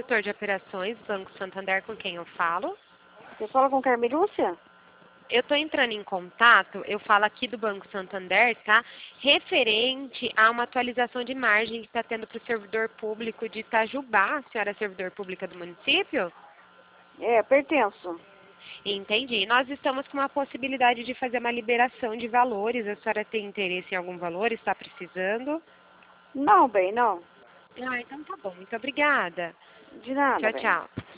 consultor de operações, Banco Santander, com quem eu falo. Você fala com Carmen Lúcia? Eu estou entrando em contato, eu falo aqui do Banco Santander, tá? Referente a uma atualização de margem que está tendo para o servidor público de Itajubá. A senhora é servidor pública do município? É, pertenço. Entendi. Nós estamos com uma possibilidade de fazer uma liberação de valores. A senhora tem interesse em algum valor? Está precisando? Não, bem, não. Ah, então tá bom. Muito obrigada. De nada, Tchau, bem. tchau.